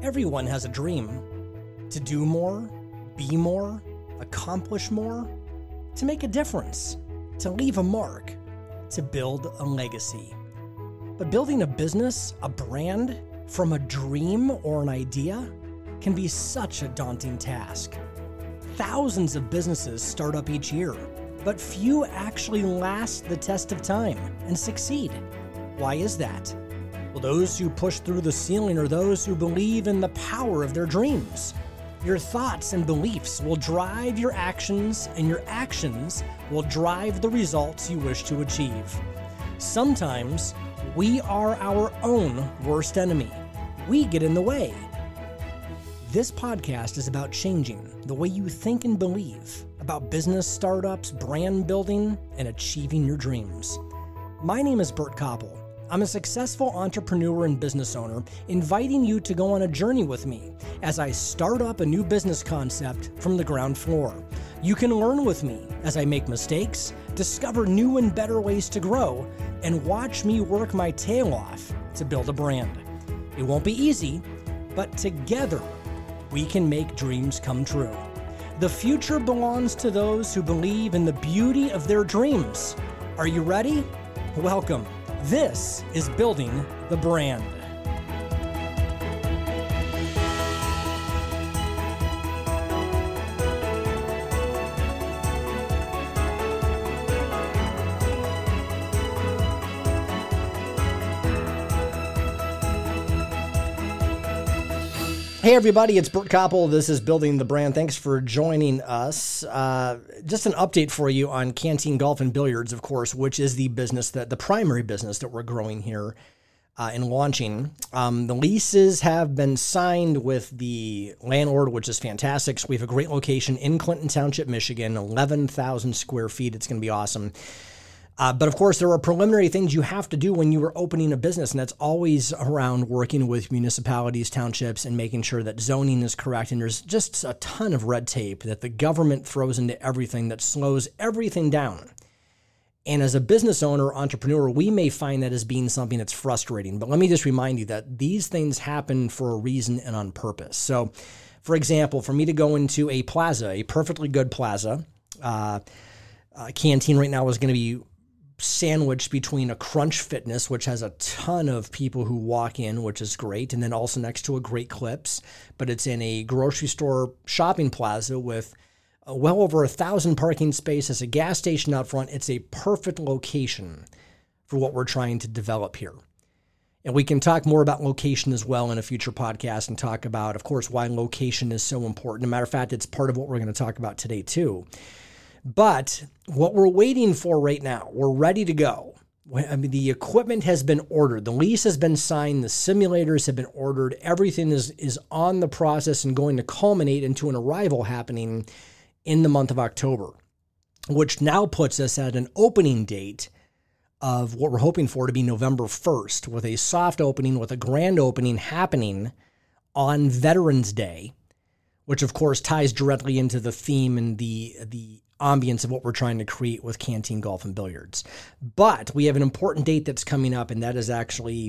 Everyone has a dream. To do more, be more, accomplish more, to make a difference, to leave a mark, to build a legacy. But building a business, a brand, from a dream or an idea can be such a daunting task. Thousands of businesses start up each year, but few actually last the test of time and succeed. Why is that? Well, those who push through the ceiling are those who believe in the power of their dreams. Your thoughts and beliefs will drive your actions, and your actions will drive the results you wish to achieve. Sometimes we are our own worst enemy. We get in the way. This podcast is about changing the way you think and believe about business startups, brand building, and achieving your dreams. My name is Bert Koppel. I'm a successful entrepreneur and business owner, inviting you to go on a journey with me as I start up a new business concept from the ground floor. You can learn with me as I make mistakes, discover new and better ways to grow, and watch me work my tail off to build a brand. It won't be easy, but together we can make dreams come true. The future belongs to those who believe in the beauty of their dreams. Are you ready? Welcome. This is Building the Brand. Hey everybody, it's Bert Koppel. This is Building the Brand. Thanks for joining us. Just an update for you on Canteen Golf and Billiards, of course, which is the primary business that we're growing here and launching. The leases have been signed with the landlord, which is fantastic. So we have a great location in Clinton Township, Michigan, 11,000 square feet. It's going to be awesome. But of course, there are preliminary things you have to do when you are opening a business, and that's always around working with municipalities, townships, and making sure that zoning is correct. And there's just a ton of red tape that the government throws into everything that slows everything down. And as a business owner, entrepreneur, we may find that as being something that's frustrating. But let me just remind you that these things happen for a reason and on purpose. So, for example, for me to go into a plaza, a perfectly good plaza, Canteen right now is going to be sandwiched between a Crunch Fitness, which has a ton of people who walk in, which is great, and then also next to a Great Clips, but it's in a grocery store shopping plaza with well over 1,000 parking spaces, a gas station out front. It's a perfect location for what we're trying to develop here. And we can talk more about location as well in a future podcast and talk about, of course, why location is so important. As a matter of fact, it's part of what we're going to talk about today too. But what we're waiting for right now, we're ready to go. I mean, the equipment has been ordered. The lease has been signed. The simulators have been ordered. Everything is on the process and going to culminate into an arrival happening in the month of October, which now puts us at an opening date of what we're hoping for to be November 1st, with a soft opening, with a grand opening happening on Veterans Day, which of course ties directly into the theme and the ambience of what we're trying to create with Canteen Golf and Billiards. But we have an important date that's coming up, and that is actually,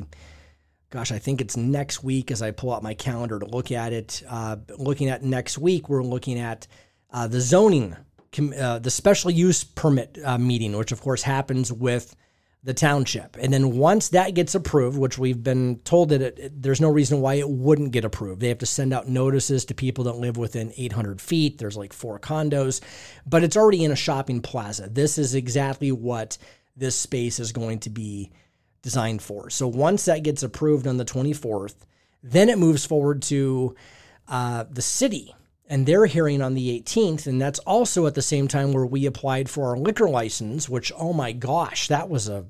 I think it's next week as I pull out my calendar to look at it. Looking at next week, we're looking at the zoning, the special use permit meeting, which of course happens with the township. And then once that gets approved, which we've been told that there's no reason why it wouldn't get approved. They have to send out notices to people that live within 800 feet. There's like 4 condos, but it's already in a shopping plaza. This is exactly what this space is going to be designed for. So once that gets approved on the 24th, then it moves forward to the city and their hearing on the 18th. And that's also at the same time where we applied for our liquor license, which, oh my gosh, that was a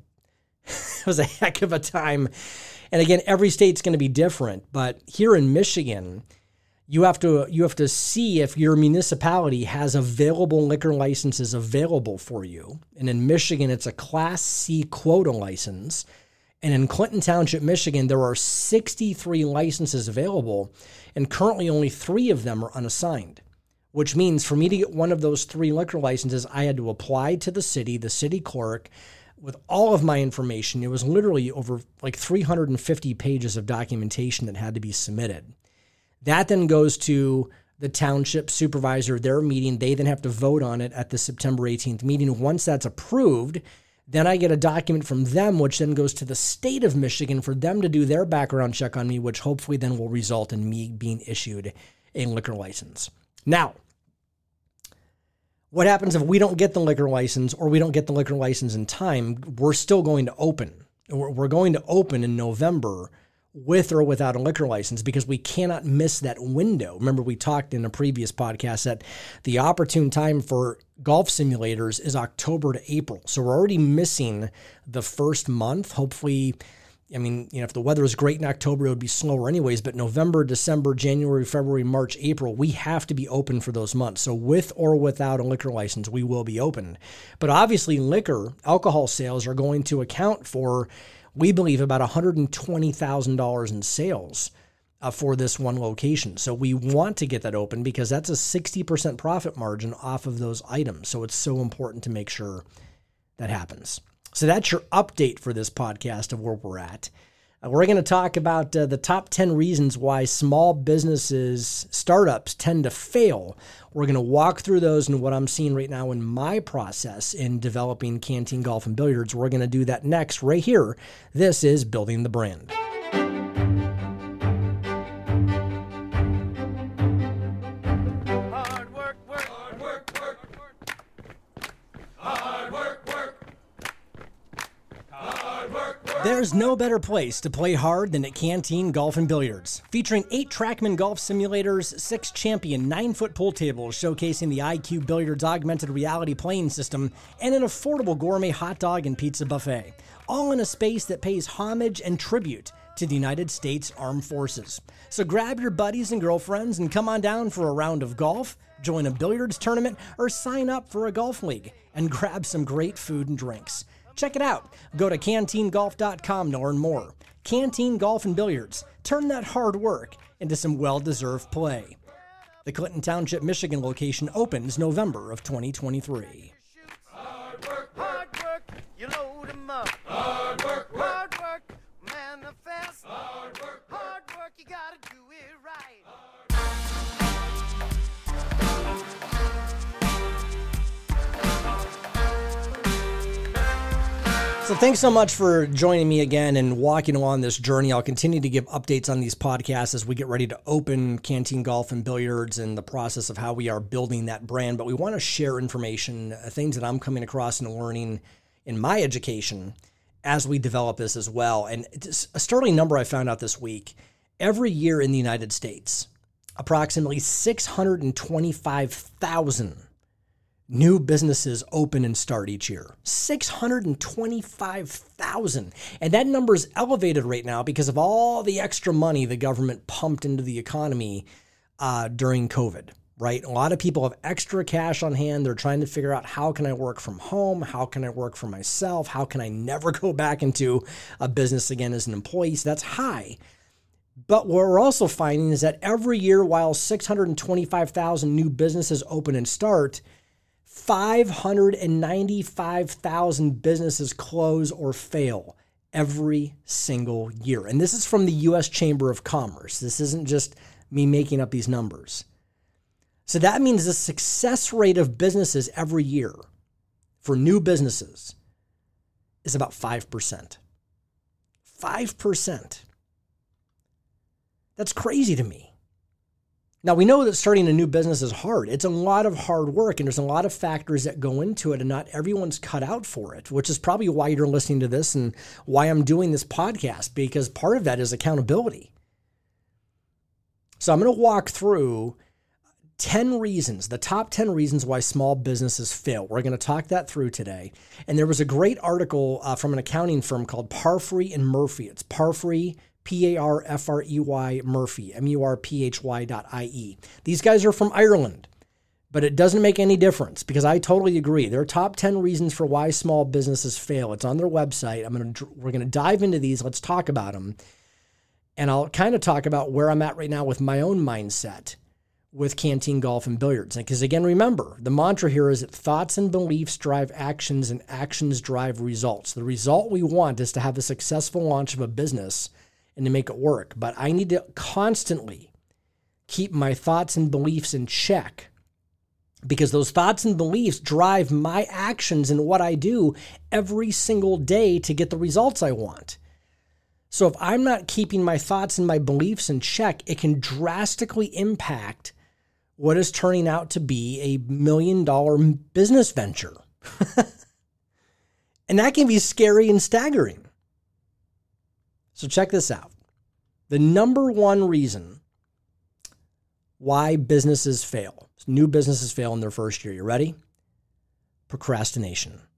heck of a time. And again, every state's going to be different, but here in Michigan, you have to see if your municipality has available liquor licenses available for you. And in Michigan, it's a Class C quota license. And in Clinton Township, Michigan, there are 63 licenses available, and currently only 3 of them are unassigned, which means for me to get one of those 3 liquor licenses, I had to apply to the city clerk, with all of my information. It was literally over like 350 pages of documentation that had to be submitted. That then goes to the township supervisor, their meeting. They then have to vote on it at the September 18th meeting. Once that's approved, then I get a document from them, which then goes to the state of Michigan for them to do their background check on me, which hopefully then will result in me being issued a liquor license. Now, what happens if we don't get the liquor license or we don't get the liquor license in time? We're still going to open. We're going to open in November with or without a liquor license because we cannot miss that window. Remember, we talked in a previous podcast that the opportune time for golf simulators is October to April. So we're already missing the first month. Hopefully, if the weather is great in October, it would be slower anyways, but November, December, January, February, March, April, we have to be open for those months. So with or without a liquor license, we will be open. But obviously alcohol sales are going to account for, we believe, about $120,000 in sales for this one location. So we want to get that open because that's a 60% profit margin off of those items. So it's so important to make sure that happens. So that's your update for this podcast of where we're at. We're going to talk about the top 10 reasons why small businesses, startups tend to fail. We're going to walk through those and what I'm seeing right now in my process in developing Canteen Golf and Billiards. We're going to do that next right here. This is Building the Brand. There's no better place to play hard than at Canteen Golf and Billiards. Featuring 8 TrackMan golf simulators, 6 Champion 9-foot pool tables showcasing the IQ Billiards augmented reality playing system, and an affordable gourmet hot dog and pizza buffet. All in a space that pays homage and tribute to the United States Armed Forces. So grab your buddies and girlfriends and come on down for a round of golf, join a billiards tournament, or sign up for a golf league and grab some great food and drinks. Check it out. Go to CanteenGolf.com to learn more. Canteen Golf and Billiards. Turn that hard work into some well-deserved play. The Clinton Township, Michigan location opens November of 2023. Hard work, you load 'em up. Hard work, manifest. Hard work, you gotta do it right. So thanks so much for joining me again and walking along this journey. I'll continue to give updates on these podcasts as we get ready to open Canteen Golf and Billiards and the process of how we are building that brand. But we want to share information, things that I'm coming across and learning in my education as we develop this as well. And it's a startling number I found out this week. Every year in the United States, approximately 625,000 new businesses open and start each year. 625,000. And that number is elevated right now because of all the extra money the government pumped into the economy during COVID, right? A lot of people have extra cash on hand. They're trying to figure out, how can I work from home? How can I work for myself? How can I never go back into a business again as an employee? So that's high. But what we're also finding is that every year, while 625,000 new businesses open and start, 595,000 businesses close or fail every single year. And this is from the U.S. Chamber of Commerce. This isn't just me making up these numbers. So that means the success rate of businesses every year for new businesses is about 5%. 5%. That's crazy to me. Now, we know that starting a new business is hard. It's a lot of hard work, and there's a lot of factors that go into it, and not everyone's cut out for it, which is probably why you're listening to this and why I'm doing this podcast, because part of that is accountability. So I'm going to walk through 10 reasons, the top 10 reasons why small businesses fail. We're going to talk that through today. And there was a great article from an accounting firm called Parfrey and Murphy. It's Parfrey, Parfrey Murphy, Murphy.ie. These guys are from Ireland, but it doesn't make any difference because I totally agree. Their top 10 reasons for why small businesses fail. It's on their website. We're going to dive into these. Let's talk about them. And I'll kind of talk about where I'm at right now with my own mindset with Canteen Golf and Billiards. Because again, remember, the mantra here is that thoughts and beliefs drive actions and actions drive results. The result we want is to have a successful launch of a business and to make it work. But I need to constantly keep my thoughts and beliefs in check, because those thoughts and beliefs drive my actions and what I do every single day to get the results I want. So if I'm not keeping my thoughts and my beliefs in check, it can drastically impact what is turning out to be a $1 million business venture. And that can be scary and staggering. So check this out. The number one reason why businesses fail, new businesses fail in their first year. You ready? Procrastination.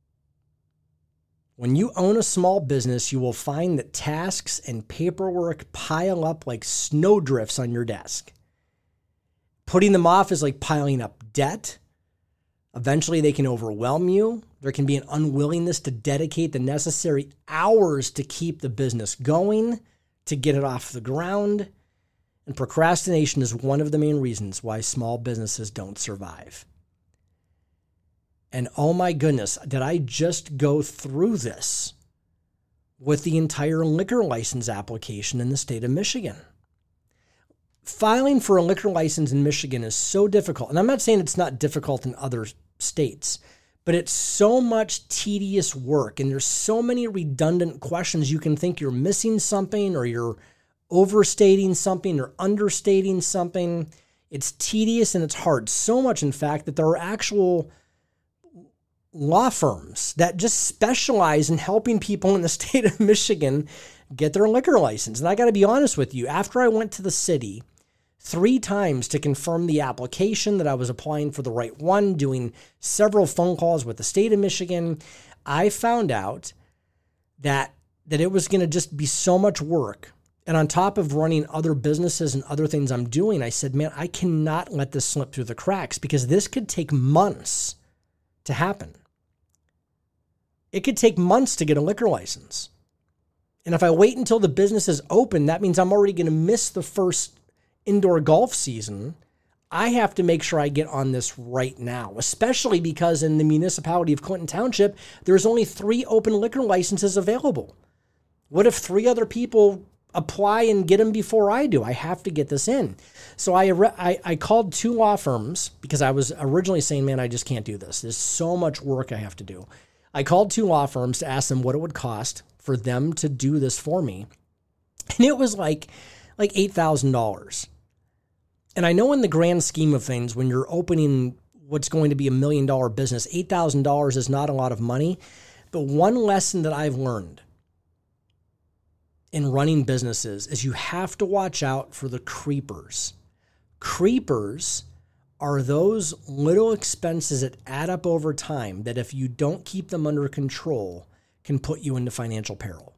When you own a small business, you will find that tasks and paperwork pile up like snowdrifts on your desk. Putting them off is like piling up debt. Eventually, they can overwhelm you. There can be an unwillingness to dedicate the necessary hours to keep the business going, to get it off the ground. And procrastination is one of the main reasons why small businesses don't survive. And oh my goodness, did I just go through this with the entire liquor license application in the state of Michigan? Filing for a liquor license in Michigan is so difficult. And I'm not saying it's not difficult in other states, but it's so much tedious work. And there's so many redundant questions. You can think you're missing something, or you're overstating something, or understating something. It's tedious and it's hard. So much, in fact, that there are actual law firms that just specialize in helping people in the state of Michigan get their liquor license. And I got to be honest with you, after I went to the city 3 times to confirm the application that I was applying for the right one, doing several phone calls with the state of Michigan, I found out that it was going to just be so much work. And on top of running other businesses and other things I'm doing, I said, man, I cannot let this slip through the cracks, because this could take months to happen. It could take months to get a liquor license. And if I wait until the business is open, that means I'm already going to miss the first indoor golf season. I have to make sure I get on this right now, especially because in the municipality of Clinton Township, there's only 3 open liquor licenses available. What if 3 other people apply and get them before I do? I have to get this in. So I called 2 law firms, because I was originally saying, man, I just can't do this. There's so much work I have to do. I called 2 law firms to ask them what it would cost for them to do this for me. And it was like $8,000. And I know in the grand scheme of things, when you're opening what's going to be $1 million business, $8,000 is not a lot of money. But one lesson that I've learned in running businesses is you have to watch out for the creepers. Creepers are those little expenses that add up over time that, if you don't keep them under control, can put you into financial peril.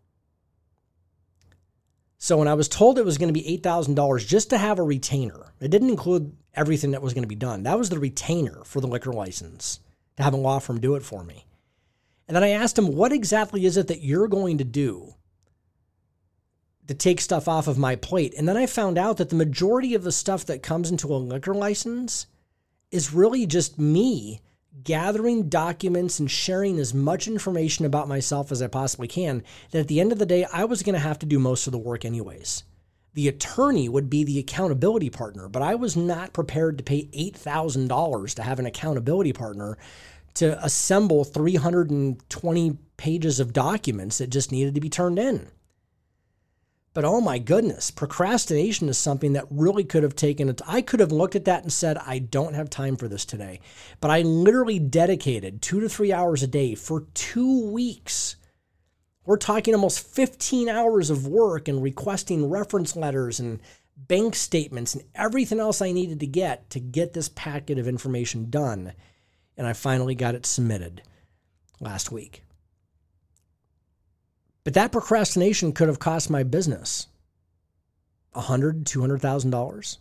So when I was told it was going to be $8,000 just to have a retainer, it didn't include everything that was going to be done. That was the retainer for the liquor license, to have a law firm do it for me. And then I asked him, what exactly is it that you're going to do to take stuff off of my plate? And then I found out that the majority of the stuff that comes into a liquor license is really just me gathering documents and sharing as much information about myself as I possibly can, that at the end of the day, I was going to have to do most of the work anyways. The attorney would be the accountability partner, but I was not prepared to pay $8,000 to have an accountability partner to assemble 320 pages of documents that just needed to be turned in. But oh my goodness, procrastination is something that really could have taken it. I could have looked at that and said, I don't have time for this today. But I literally dedicated 2 to 3 hours a day for 2 weeks. We're talking almost 15 hours of work and requesting reference letters and bank statements and everything else I needed to get this packet of information done. And I finally got it submitted last week. But that procrastination could have cost my business $100,000, $200,000.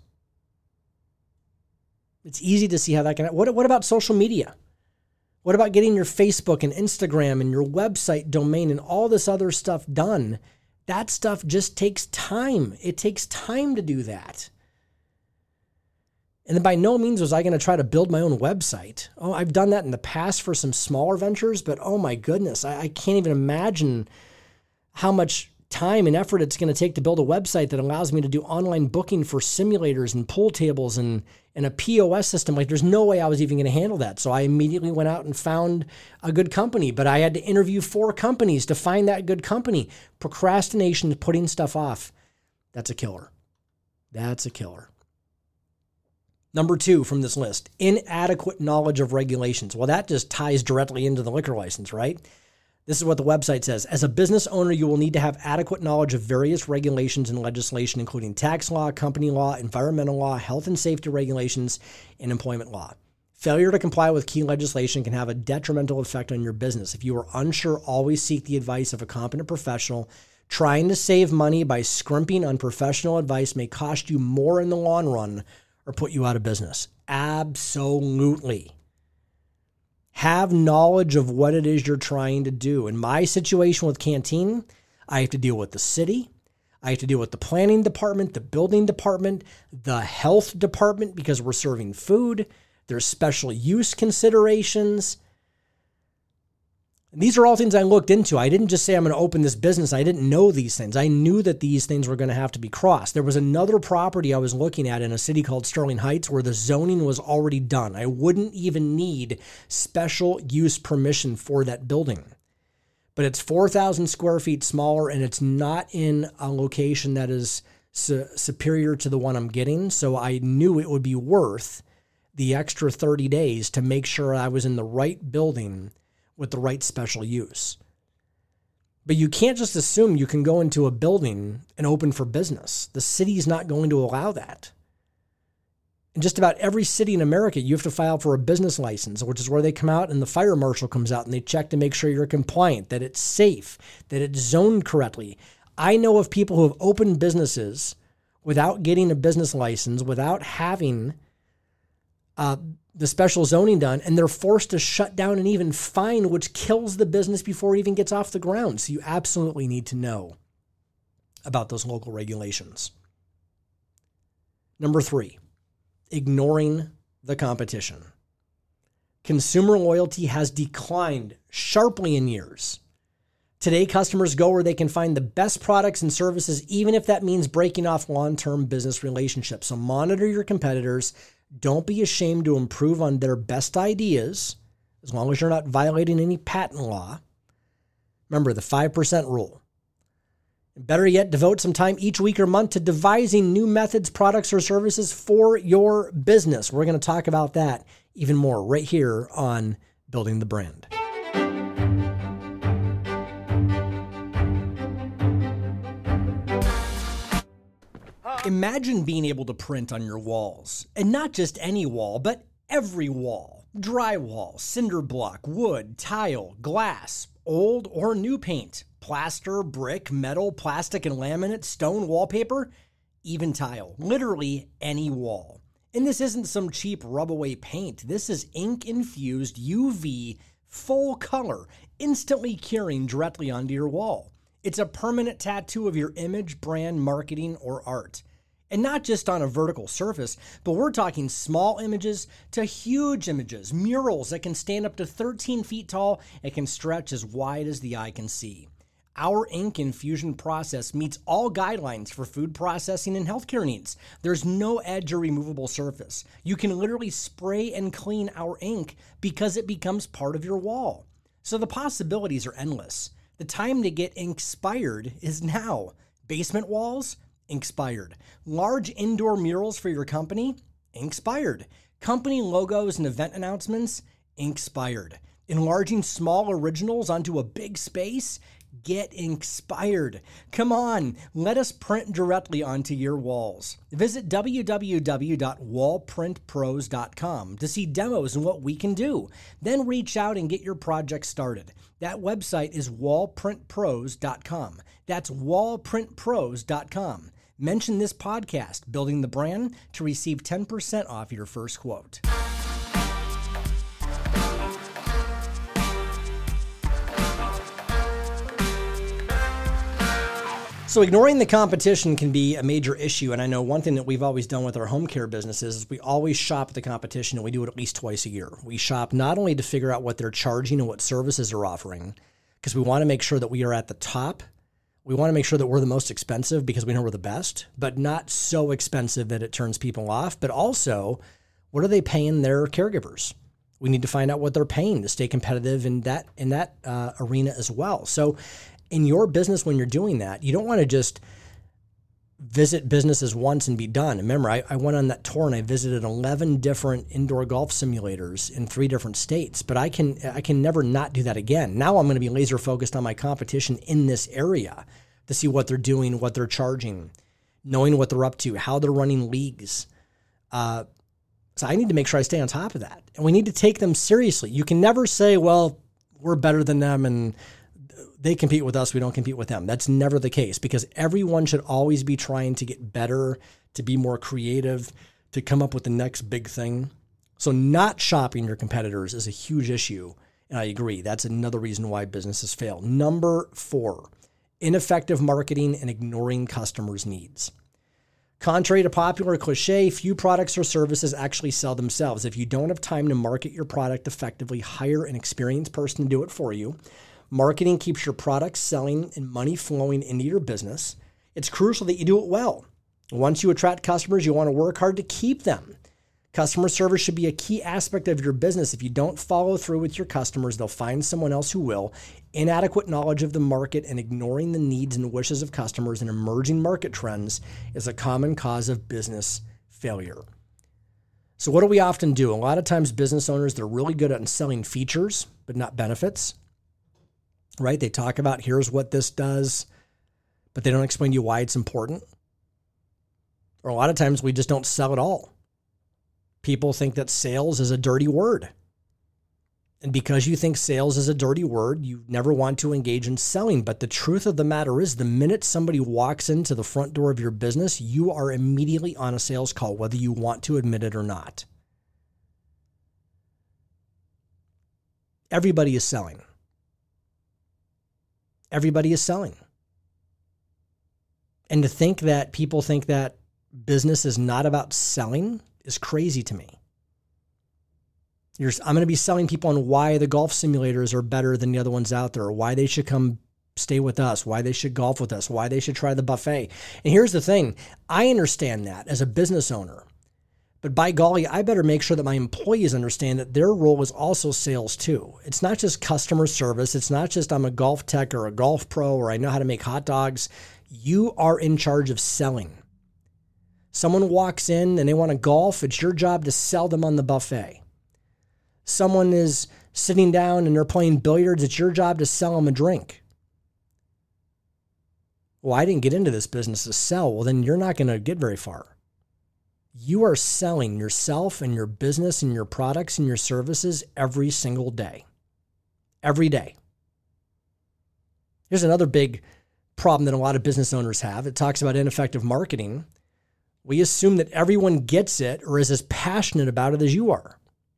It's easy to see how that can happen. What about social media? What about getting your Facebook and Instagram and your website domain and all this other stuff done? That stuff just takes time. It takes time to do that. And then by no means was I going to try to build my own website. Oh, I've done that in the past for some smaller ventures, but oh my goodness, I can't even imagine how much time and effort it's going to take to build a website that allows me to do online booking for simulators and pool tables and a POS system. Like, there's no way I was even going to handle that. So I immediately went out and found a good company, but I had to interview 4 companies to find that good company. Procrastination, putting stuff off. That's a killer. That's a killer. Number 2 from this list, inadequate knowledge of regulations. Well, that just ties directly into the liquor license, right? This is what the website says. As a business owner, you will need to have adequate knowledge of various regulations and legislation, including tax law, company law, environmental law, health and safety regulations, and employment law. Failure to comply with key legislation can have a detrimental effect on your business. If you are unsure, always seek the advice of a competent professional. Trying to save money by scrimping on professional advice may cost you more in the long run or put you out of business. Absolutely. Have knowledge of what it is you're trying to do. In my situation with Canteen, I have to deal with the city. I have to deal with the planning department, the building department, the health department, because we're serving food. There's special use considerations. And these are all things I looked into. I didn't just say I'm going to open this business. I didn't know these things. I knew that these things were going to have to be crossed. There was another property I was looking at in a city called Sterling Heights where the zoning was already done. I wouldn't even need special use permission for that building. But it's 4,000 square feet smaller, and it's not in a location that is superior to the one I'm getting. So I knew it would be worth the extra 30 days to make sure I was in the right building with the right special use. But you can't just assume you can go into a building and open for business. The city's not going to allow that. In just about every city in America, you have to file for a business license, which is where they come out and the fire marshal comes out and they check to make sure you're compliant, that it's safe, that it's zoned correctly. I know of people who have opened businesses without getting a business license, without having the special zoning done, and they're forced to shut down and even fine, which kills the business before it even gets off the ground. So you absolutely need to know about those local regulations. Number 3, ignoring the competition. Consumer loyalty has declined sharply in years. Today, customers go where they can find the best products and services, even if that means breaking off long-term business relationships. So monitor your competitors. Don't be ashamed to improve on their best ideas, as long as you're not violating any patent law. Remember the 5% rule. Better yet, devote some time each week or month to devising new methods, products, or services for your business. We're going to talk about that even more right here on Building the Brand. Imagine being able to print on your walls, and not just any wall, but every wall. Drywall, cinder block, wood, tile, glass, old or new paint, plaster, brick, metal, plastic and laminate, stone, wallpaper, even tile. Literally any wall. And this isn't some cheap rub-away paint. This is ink-infused UV, full color, instantly curing directly onto your wall. It's a permanent tattoo of your image, brand, marketing, or art. And not just on a vertical surface, but we're talking small images to huge images, murals that can stand up to 13 feet tall and can stretch as wide as the eye can see. Our ink infusion process meets all guidelines for food processing and healthcare needs. There's no edge or removable surface. You can literally spray and clean our ink because it becomes part of your wall. So the possibilities are endless. The time to get Inkspired is now. Basement walls? Inkspired. Large indoor murals for your company? Inkspired. Company logos and event announcements? Inkspired. Enlarging small originals onto a big space? Get Inkspired. Come on, let us print directly onto your walls. Visit www.wallprintpros.com to see demos and what we can do. Then reach out and get your project started. That website is wallprintpros.com. That's wallprintpros.com. Mention this podcast, Building the Brand, to receive 10% off your first quote. So ignoring the competition can be a major issue, and I know one thing that we've always done with our home care businesses is we always shop the competition, and we do it at least twice a year. We shop not only to figure out what they're charging and what services they're offering, because we want to make sure that we are at the top We want to make sure that we're the most expensive because we know we're the best, but not so expensive that it turns people off. But also, what are they paying their caregivers? We need to find out what they're paying to stay competitive in that arena as well. So in your business, when you're doing that, you don't want to just visit businesses once and be done. Remember, I went on that tour and I visited 11 different indoor golf simulators in 3 different states, but I can never not do that again. Now I'm going to be laser focused on my competition in this area to see what they're doing, what they're charging, knowing what they're up to, how they're running leagues. So I need to make sure I stay on top of that. And we need to take them seriously. You can never say, well, we're better than them and they compete with us, we don't compete with them. That's never the case, because everyone should always be trying to get better, to be more creative, to come up with the next big thing. So not shopping your competitors is a huge issue. And I agree. That's another reason why businesses fail. Number 4, ineffective marketing and ignoring customers' needs. Contrary to popular cliche, few products or services actually sell themselves. If you don't have time to market your product effectively, hire an experienced person to do it for you. Marketing keeps your products selling and money flowing into your business. It's crucial that you do it well. Once you attract customers, you want to work hard to keep them. Customer service should be a key aspect of your business. If you don't follow through with your customers, they'll find someone else who will. Inadequate knowledge of the market and ignoring the needs and wishes of customers and emerging market trends is a common cause of business failure. So what do we often do? A lot of times business owners, they're really good at selling features, but not benefits. Right? They talk about here's what this does, but they don't explain to you why it's important. Or a lot of times we just don't sell at all. People think that sales is a dirty word. And because you think sales is a dirty word, you never want to engage in selling. But the truth of the matter is, the minute somebody walks into the front door of your business, you are immediately on a sales call, whether you want to admit it or not. Everybody is selling. Everybody is selling. And to think that people think that business is not about selling is crazy to me. I'm going to be selling people on why the golf simulators are better than the other ones out there, or why they should come stay with us, why they should golf with us, why they should try the buffet. And here's the thing. I understand that as a business owner. But by golly, I better make sure that my employees understand that their role is also sales too. It's not just customer service. It's not just I'm a golf tech or a golf pro or I know how to make hot dogs. You are in charge of selling. Someone walks in and they want to golf. It's your job to sell them on the buffet. Someone is sitting down and they're playing billiards. It's your job to sell them a drink. Well, I didn't get into this business to sell. Well, then you're not going to get very far. You are selling yourself and your business and your products and your services every single day. Every day. Here's another big problem that a lot of business owners have. It talks about ineffective marketing. We assume that everyone gets it or is as passionate about it as you are.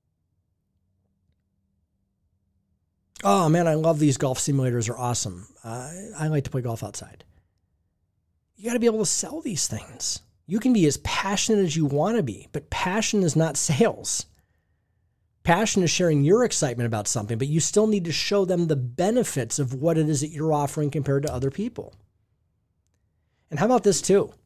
Oh man, I love these golf simulators. They're awesome. I like to play golf outside. You got to be able to sell these things. You can be as passionate as you want to be, but passion is not sales. Passion is sharing your excitement about something, but you still need to show them the benefits of what it is that you're offering compared to other people. And how about this too?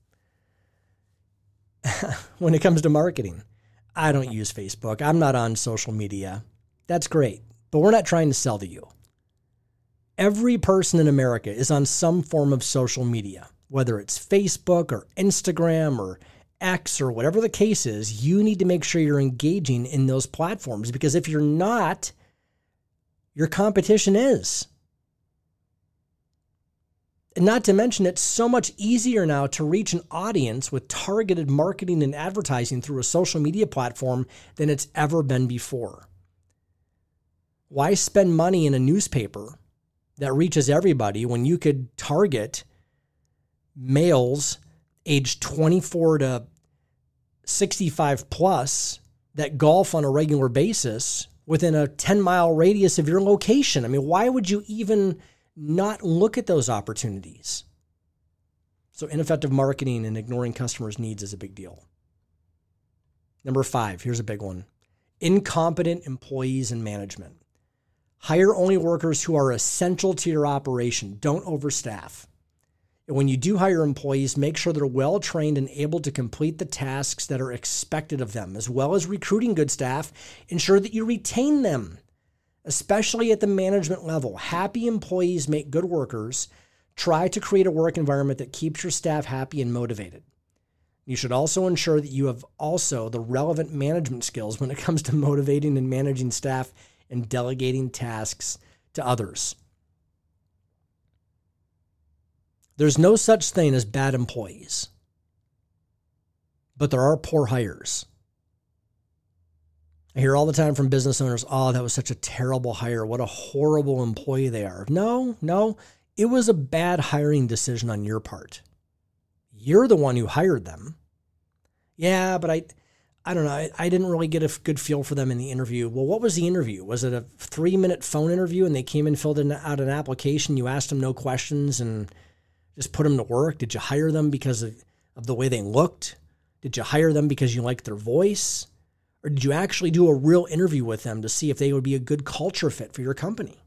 When it comes to marketing, I don't use Facebook. I'm not on social media. That's great, but we're not trying to sell to you. Every person in America is on some form of social media. Whether it's Facebook or Instagram or X or whatever the case is, you need to make sure you're engaging in those platforms, because if you're not, your competition is. And not to mention, it's so much easier now to reach an audience with targeted marketing and advertising through a social media platform than it's ever been before. Why spend money in a newspaper that reaches everybody when you could target males aged 24 to 65 plus that golf on a regular basis within a 10-mile radius of your location? I mean, why would you even not look at those opportunities? So ineffective marketing and ignoring customers' needs is a big deal. Number 5, here's a big one. Incompetent employees and management. Hire only workers who are essential to your operation. Don't overstaff. And when you do hire employees, make sure they're well trained and able to complete the tasks that are expected of them, as well as recruiting good staff. Ensure that you retain them, especially at the management level. Happy employees make good workers. Try to create a work environment that keeps your staff happy and motivated. You should also ensure that you have also the relevant management skills when it comes to motivating and managing staff and delegating tasks to others. There's no such thing as bad employees, but there are poor hires. I hear all the time from business owners, oh, that was such a terrible hire. What a horrible employee they are. No, it was a bad hiring decision on your part. You're the one who hired them. Yeah, but I don't know. I didn't really get a good feel for them in the interview. Well, what was the interview? Was it a 3-minute phone interview and they came and filled out an application? You asked them no questions and just put them to work? Did you hire them because of the way they looked? Did you hire them because you liked their voice? Or did you actually do a real interview with them to see if they would be a good culture fit for your company?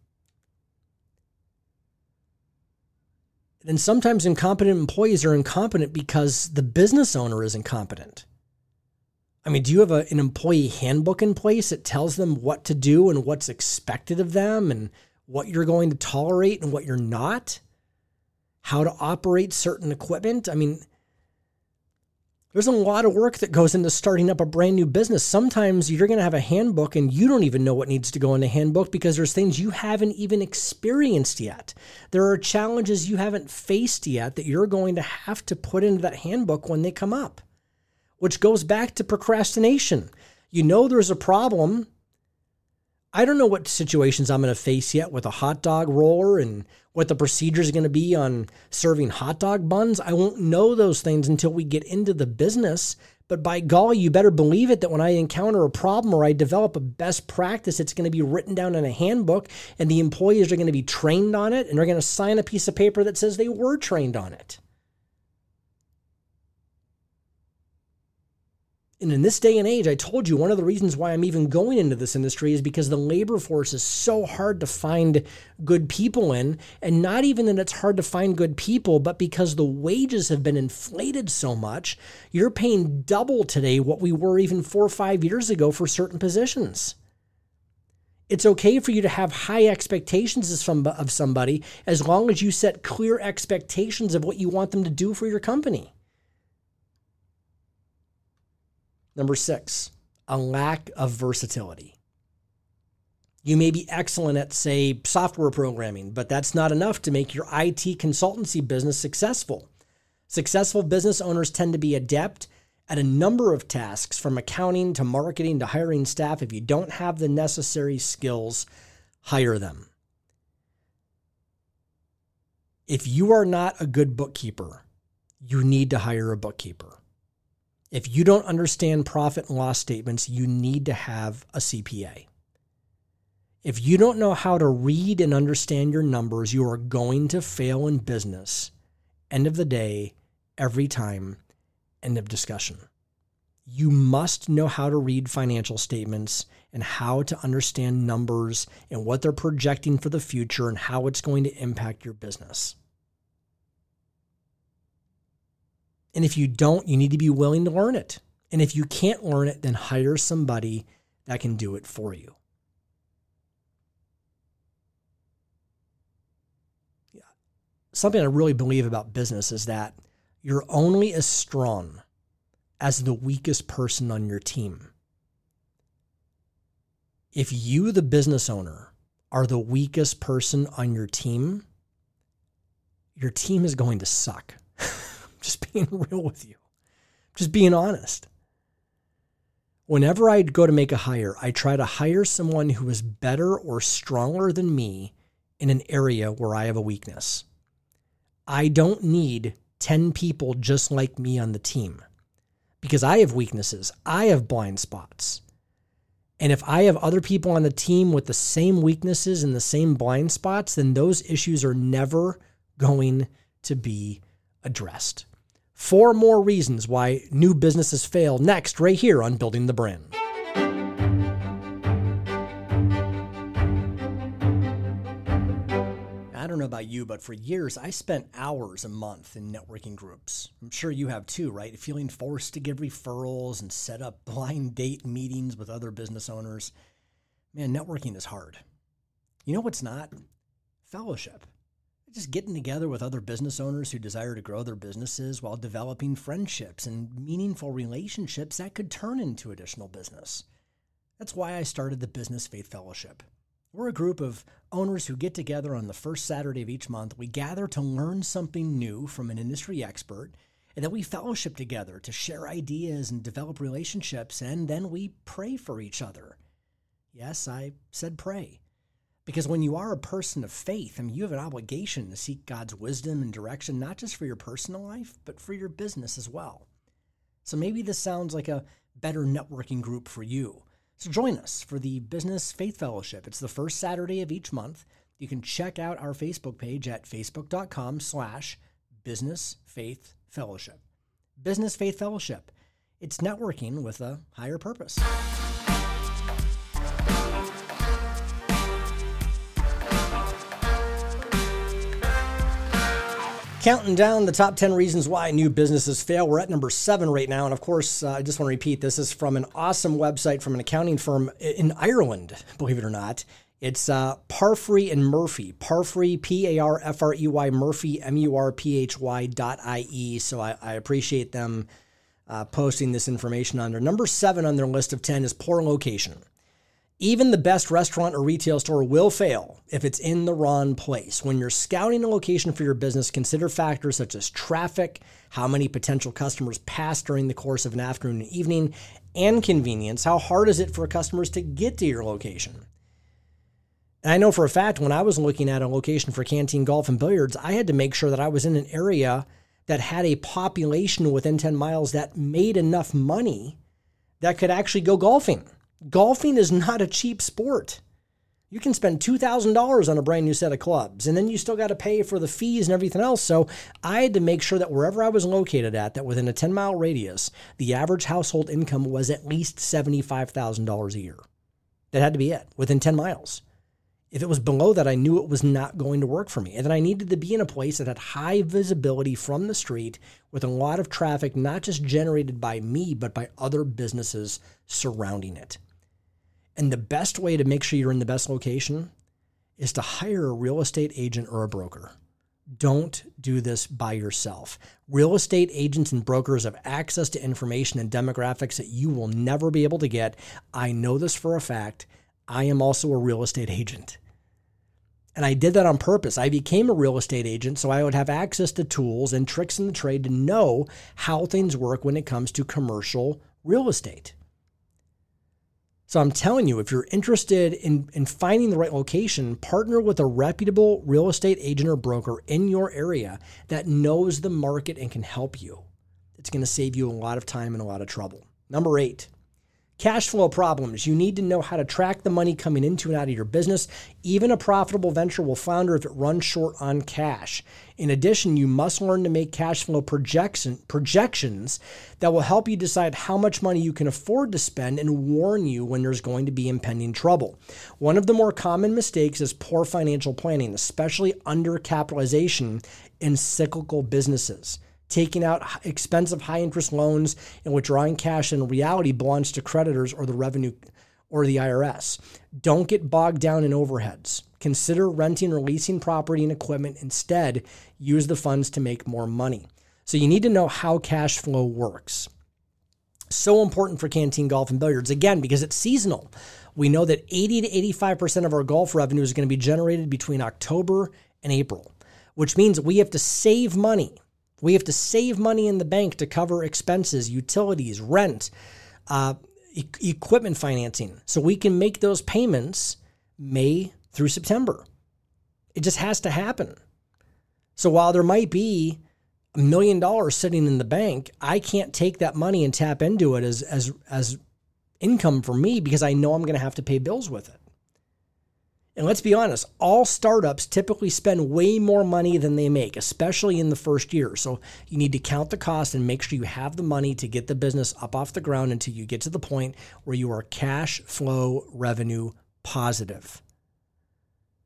And sometimes incompetent employees are incompetent because the business owner is incompetent. I mean, do you have an employee handbook in place that tells them what to do and what's expected of them and what you're going to tolerate and what you're not? How to operate certain equipment? I mean, there's a lot of work that goes into starting up a brand new business. Sometimes you're going to have a handbook and you don't even know what needs to go in the handbook because there's things you haven't even experienced yet. There are challenges you haven't faced yet that you're going to have to put into that handbook when they come up, which goes back to procrastination. You know there's a problem. I don't know what situations I'm going to face yet with a hot dog roller and what the procedure is going to be on serving hot dog buns. I won't know those things until we get into the business. But by golly, you better believe it that when I encounter a problem or I develop a best practice, it's going to be written down in a handbook and the employees are going to be trained on it and they're going to sign a piece of paper that says they were trained on it. And in this day and age, I told you one of the reasons why I'm even going into this industry is because the labor force is so hard to find good people in. And not even that it's hard to find good people, but because the wages have been inflated so much, you're paying double today what we were even 4 or 5 years ago for certain positions. It's okay for you to have high expectations of somebody as long as you set clear expectations of what you want them to do for your company. Number 6, a lack of versatility. You may be excellent at, say, software programming, but that's not enough to make your IT consultancy business successful. Successful business owners tend to be adept at a number of tasks, from accounting to marketing to hiring staff. If you don't have the necessary skills, hire them. If you are not a good bookkeeper, you need to hire a bookkeeper. If you don't understand profit and loss statements, you need to have a CPA. If you don't know how to read and understand your numbers, you are going to fail in business. End of the day, every time, end of discussion. You must know how to read financial statements and how to understand numbers and what they're projecting for the future and how it's going to impact your business. And if you don't, you need to be willing to learn it. And if you can't learn it, then hire somebody that can do it for you. Yeah. Something I really believe about business is that you're only as strong as the weakest person on your team. If you, the business owner, are the weakest person on your team is going to suck. Just being real with you. Just being honest. Whenever I go to make a hire, I try to hire someone who is better or stronger than me in an area where I have a weakness. I don't need 10 people just like me on the team because I have weaknesses. I have blind spots. And if I have other people on the team with the same weaknesses and the same blind spots, then those issues are never going to be addressed. 4 more reasons why new businesses fail next, right here on Building the Brand. I don't know about you, but for years, I spent hours a month in networking groups. I'm sure you have too, right? Feeling forced to give referrals and set up blind date meetings with other business owners. Man, networking is hard. You know what's not? Fellowship. Just getting together with other business owners who desire to grow their businesses while developing friendships and meaningful relationships that could turn into additional business. That's why I started the Business Faith Fellowship. We're a group of owners who get together on the first Saturday of each month. We gather to learn something new from an industry expert, and then we fellowship together to share ideas and develop relationships, and then we pray for each other. Yes, I said pray. Because when you are a person of faith, you have an obligation to seek God's wisdom and direction, not just for your personal life, but for your business as well. So maybe this sounds like a better networking group for you. So join us for the Business Faith Fellowship. It's the first Saturday of each month. You can check out our Facebook page at facebook.com/Business Faith Fellowship. Business Faith Fellowship. It's networking with a higher purpose. Counting down the top 10 reasons why new businesses fail. We're at number 7 right now. And of course, I just want to repeat, this is from an awesome website from an accounting firm in Ireland, believe it or not. It's Parfrey and Murphy. Parfrey, P-A-R-F-R-E-Y, Murphy, M-U-R-P-H-Y.ie. So I appreciate them posting this information on there. Number 7 on their list of 10 is poor location. Even the best restaurant or retail store will fail if it's in the wrong place. When you're scouting a location for your business, consider factors such as traffic, how many potential customers pass during the course of an afternoon and evening, and convenience. How hard is it for customers to get to your location? And I know for a fact when I was looking at a location for Canteen Golf and Billiards, I had to make sure that I was in an area that had a population within 10 miles that made enough money that could actually go golfing. Golfing is not a cheap sport. You can spend $2,000 on a brand new set of clubs, and then you still got to pay for the fees and everything else. So I had to make sure that wherever I was located at, that within a 10-mile radius, the average household income was at least $75,000 a year. That had to be it, within 10 miles. If it was below that, I knew it was not going to work for me. And then I needed to be in a place that had high visibility from the street with a lot of traffic, not just generated by me, but by other businesses surrounding it. And the best way to make sure you're in the best location is to hire a real estate agent or a broker. Don't do this by yourself. Real estate agents and brokers have access to information and demographics that you will never be able to get. I know this for a fact. I am also a real estate agent. And I did that on purpose. I became a real estate agent so I would have access to tools and tricks in the trade to know how things work when it comes to commercial real estate. So I'm telling you, if you're interested in finding the right location, partner with a reputable real estate agent or broker in your area that knows the market and can help you. It's going to save you a lot of time and a lot of trouble. Number 8, cash flow problems. You need to know how to track the money coming into and out of your business. Even a profitable venture will flounder if it runs short on cash. In addition, you must learn to make cash flow projections that will help you decide how much money you can afford to spend and warn you when there's going to be impending trouble. One of the more common mistakes is poor financial planning, especially undercapitalization in cyclical businesses. Taking out expensive high-interest loans and withdrawing cash in reality belongs to creditors or the revenue or the IRS. Don't get bogged down in overheads. Consider renting or leasing property and equipment. Instead, use the funds to make more money. So you need to know how cash flow works. So important for Canteen Golf and Billiards, again, because it's seasonal. We know that 80 to 85% of our golf revenue is going to be generated between October and April, which means we have to save money. We have to save money in the bank to cover expenses, utilities, rent, equipment financing, so we can make those payments May through September. It just has to happen. So while there might be $1 million sitting in the bank, I can't take that money and tap into it as income for me because I know I'm going to have to pay bills with it. And let's be honest, all startups typically spend way more money than they make, especially in the first year. So you need to count the cost and make sure you have the money to get the business up off the ground until you get to the point where you are cash flow revenue positive.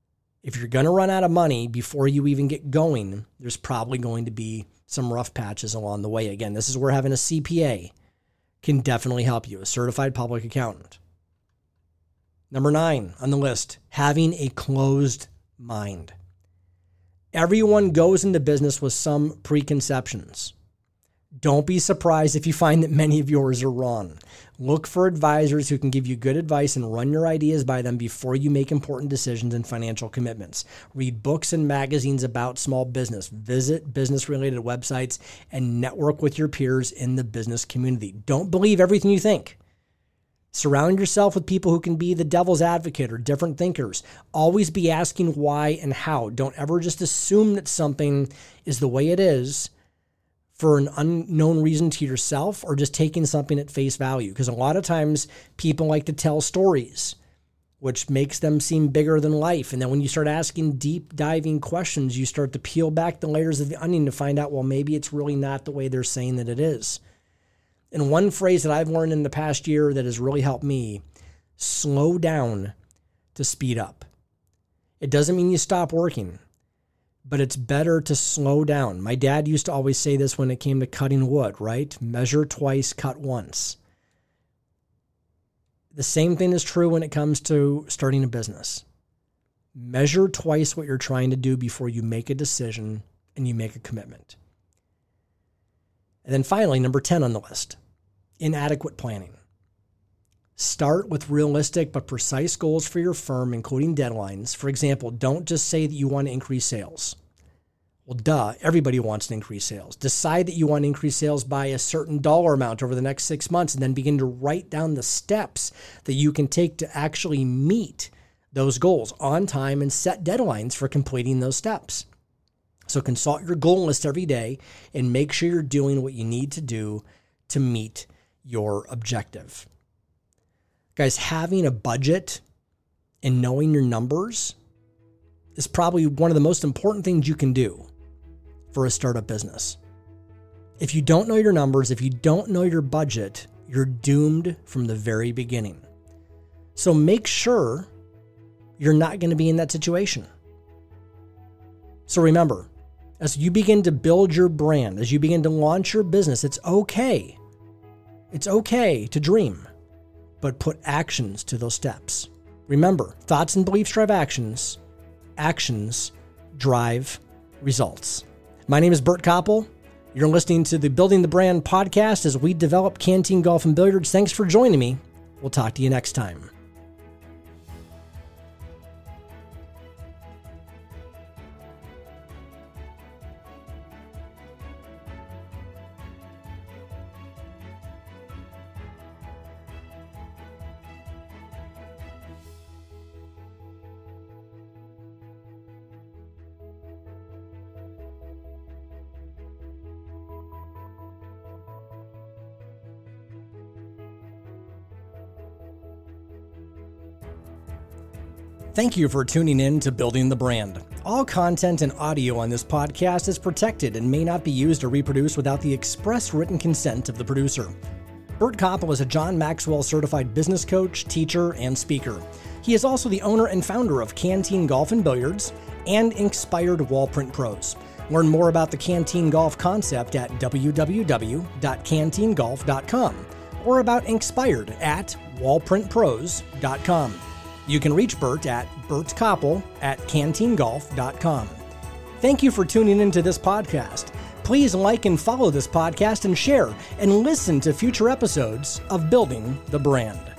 If you're going to run out of money before you even get going, there's probably going to be some rough patches along the way. Again, this is where having a CPA can definitely help you, a certified public accountant. Number 9 on the list, having a closed mind. Everyone goes into business with some preconceptions. Don't be surprised if you find that many of yours are wrong. Look for advisors who can give you good advice and run your ideas by them before you make important decisions and financial commitments. Read books and magazines about small business. Visit business-related websites and network with your peers in the business community. Don't believe everything you think. Surround yourself with people who can be the devil's advocate or different thinkers. Always be asking why and how. Don't ever just assume that something is the way it is for an unknown reason to yourself, or just taking something at face value. Because a lot of times people like to tell stories, which makes them seem bigger than life. And then when you start asking deep diving questions, you start to peel back the layers of the onion to find out, well, maybe it's really not the way they're saying that it is. And one phrase that I've learned in the past year that has really helped me, slow down to speed up. It doesn't mean you stop working, but it's better to slow down. My dad used to always say this when it came to cutting wood, right? Measure twice, cut once. The same thing is true when it comes to starting a business. Measure twice what you're trying to do before you make a decision and you make a commitment. And then finally, number 10 on the list, inadequate planning. Start with realistic but precise goals for your firm, including deadlines. For example, don't just say that you want to increase sales. Well, duh, everybody wants to increase sales. Decide that you want to increase sales by a certain dollar amount over the next 6 months, and then begin to write down the steps that you can take to actually meet those goals on time and set deadlines for completing those steps. So consult your goal list every day and make sure you're doing what you need to do to meet your objective. Guys, having a budget and knowing your numbers is probably one of the most important things you can do for a startup business. If you don't know your numbers, if you don't know your budget, you're doomed from the very beginning. So make sure you're not going to be in that situation. So remember, as you begin to build your brand, as you begin to launch your business, it's okay. It's okay to dream, but put actions to those steps. Remember, thoughts and beliefs drive actions. Actions drive results. My name is Bert Koppel. You're listening to the Building the Brand podcast as we develop Canteen Golf and Billiards. Thanks for joining me. We'll talk to you next time. Thank you for tuning in to Building the Brand. All content and audio on this podcast is protected and may not be used or reproduced without the express written consent of the producer. Bert Koppel is a John Maxwell certified business coach, teacher, and speaker. He is also the owner and founder of Canteen Golf and Billiards and Inspired Wallprint Pros. Learn more about the Canteen Golf concept at www.canteengolf.com or about Inspired at wallprintpros.com. You can reach Bert at bertkoppel@canteengolf.com. Thank you for tuning into this podcast. Please like and follow this podcast and share and listen to future episodes of Building the Brand.